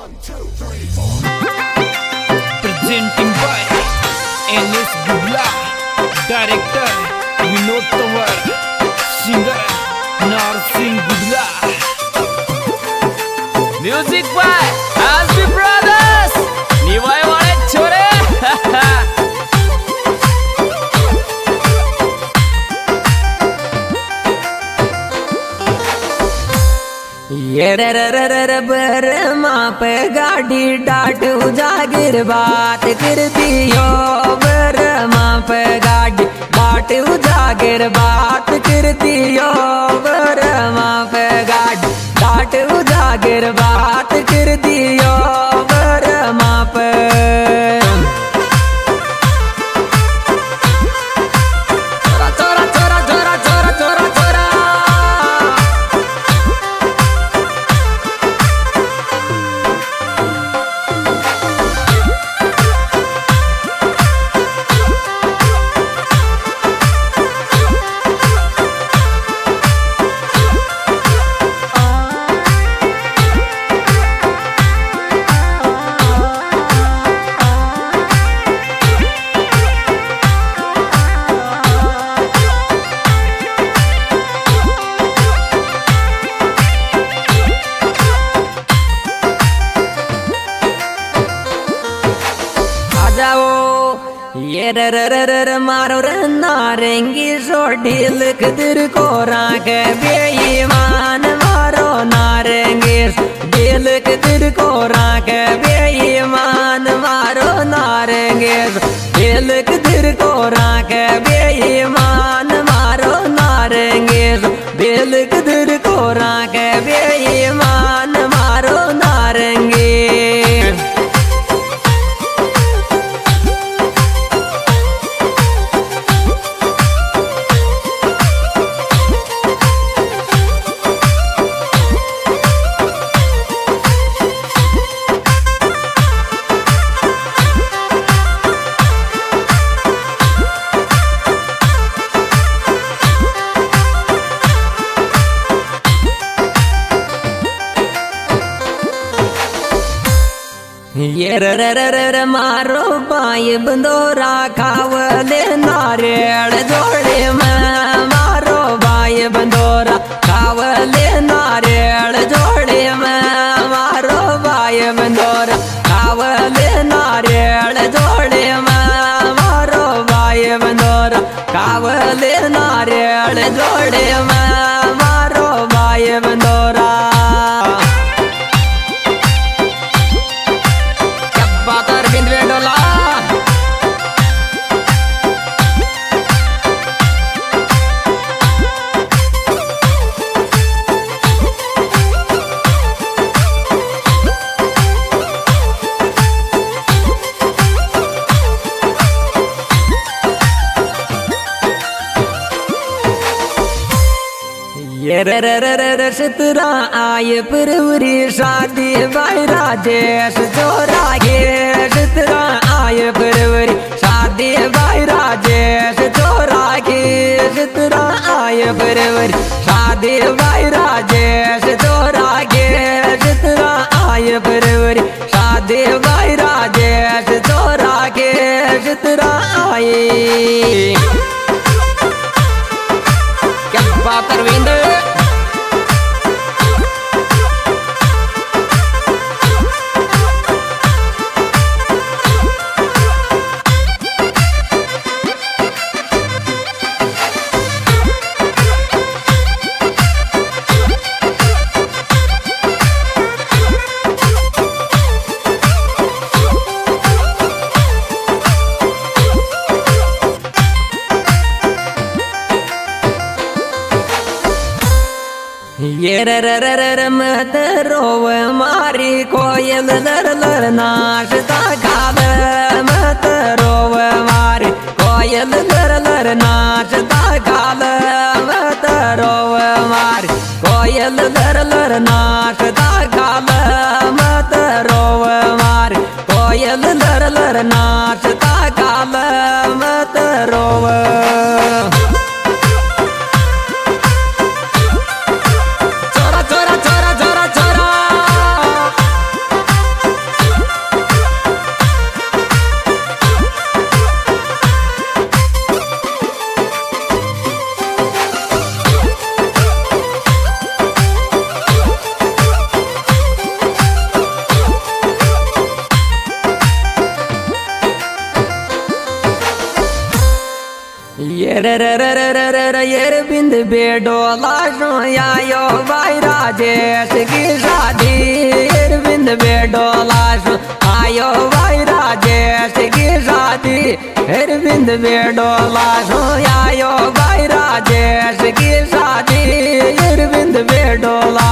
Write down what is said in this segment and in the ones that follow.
Presenting by NS Bubla, Director Vinod Tawar, Singer Narsingh Bubla. Music by Asbi Brothers. Nivai wale chore. ये रे बर माँ पे गाड़ी डाट उजागिर बात कर दियो बर माँ पे गाड़ी डाट उजागिर बात कर दियो बर माँ पे गाड़ी डाट उजागिर बात कर दियो बर माँ पे चोरा चोरा चोरा चोरा चोरा चोरा ये र मारो रे नारेंगी सोडी लिख दिल को राख बेईमान मारो नारेंगी दिल के दिल को राख बेईमान मारो नारेंगी दिल के दिल को राख बेईमान मारो नारेंगी दिल के दिल को राख बेईमान मारो नारेंगी ये र मारो बाई बंदोरा खावले नारियल जोड़े में मारो बाई बंदोरा खावले नारियल जोड़े में मारो बाई बंदोरा खावले नारियल जोड़े में मारो बाई बंदोरा खावले नारियल जोड़े में मारो बाई बंदोरा ये रशतरा आय परवरी शादी भाई राजेश चोरा के रशतरा आय परवरी शादी भाई राजेश चोरा के रशतरा आय परवरी शादी भाई राजेश चोरा के रशतरा आय परवरी शादी भाई राजेश चोरा के रशतरा आए क्या बात अरविंद ये मत रोव मारी कोयल लर नाचता गाल मत रोव मारी कोयल लर नाचता गाल मत रोव मारी कोयल लर नाचता गाल मत रोव मारी कोयल लर नाचता गाल मत रोव ये बिंद बेडोला आयो भाई राजेश की शादी। ये बिंद बेडोला आयो भाई राजेश की शादी। ये बिंद बेडोला आयो भाई राजेश की शादी। ये बिंद बेडोला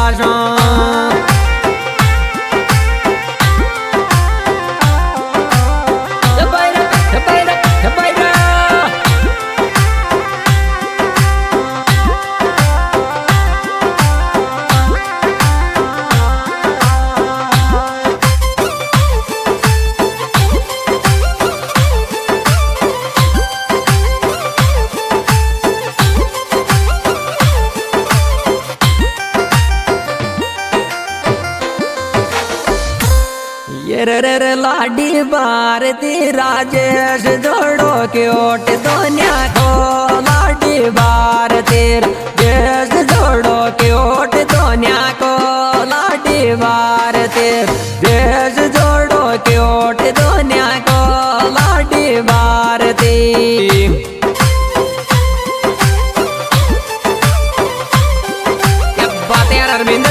लाडी भारती राजेश जोड़ो क्योट दुनिया को। लाडी भारती राजेश जोड़ो क्योट दुनिया को। लाडी भारती देश जोड़ो क्योट दुनिया को। लाडी भारती क्या बात है यार अरविंद।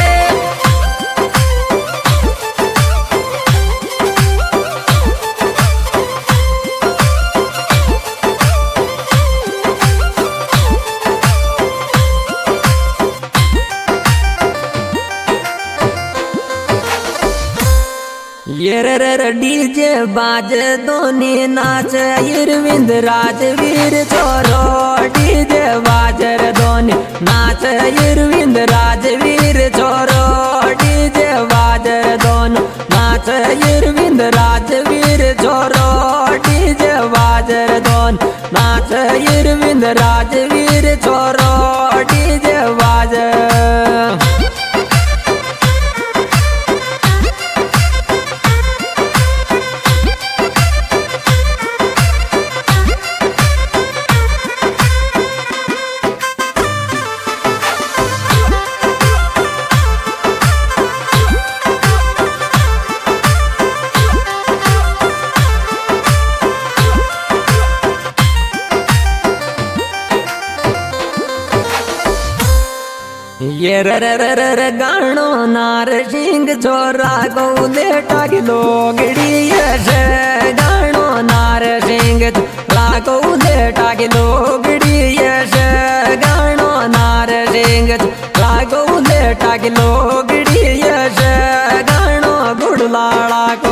ये डीजे बाज दोनी नाच अरविंद राजवीर छोरो। डीजे बाजर दोनी नाच अरविंद राजवीर छोरो। डीजे बाजर दोनों नाच अरविंद राजवीर छोरो। डीजे बाजर दोन नाच अरविंद राजवीर छोरो। डीजे बाजर ये गाणो नार सिंह छोरा को लेटा की लोगड़ी। ये गाणो नार सिंह छोरा को लेटा की लोगड़ी। ये गाणो नार सिंह छोरा को लेटा की लोगड़ी। ये गाणो गुड़लाड़ा को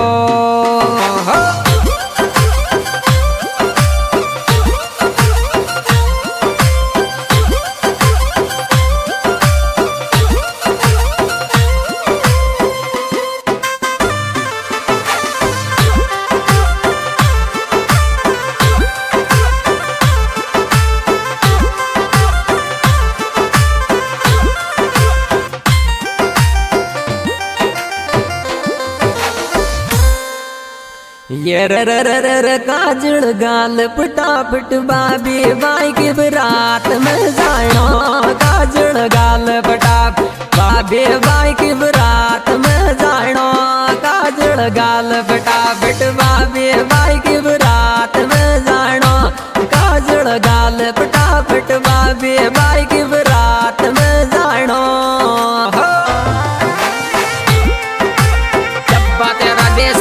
ये काजल गाल फटाफट बाबी बाई की बरात में जानो। काजल गाल फटाफट बाबी बाई की बरात में जानो। काजल गाल फटाफट बाबी बाई की बरात में जानो। काजल गाल फटाफट बाबी बाई की बरात में जानो। जब बात है राजेश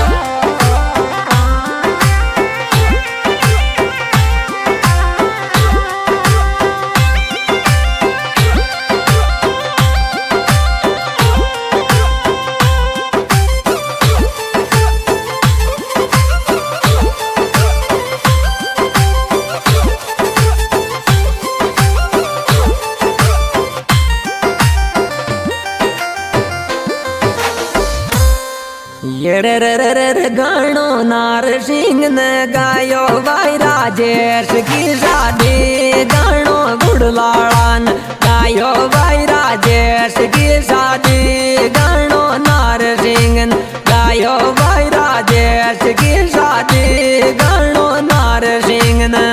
ये गाणो नार सिंह ने गायो भाई राजेश की शादी। गाणो गुड़लाड़ा ने गायो भाई राजेश की शादी। गाणो नार सिंह ने गायो भाई राजेश की शादी। गाणो नार सिंह ने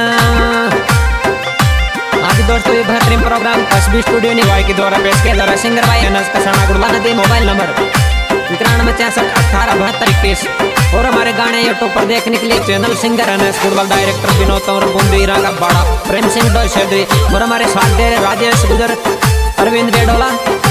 आज दोस्तों ये बेहतरीन प्रोग्राम एसबी स्टूडियो निवाई के द्वारा पेश किया जा रहा है। सिंगर भाई अनस कसाना गुड़ला नदी। मोबाइल नंबर 93 और हमारे गाने यूट्यूब पर देखने के लिए channel singer Ramesh Gudwal, director Vinod Tanwar, Bundi Raga बाड़ा, प्रेम सिंह डोशेद्री और हमारे साथ दे राजेश गुजर, अरविंद बेडोला।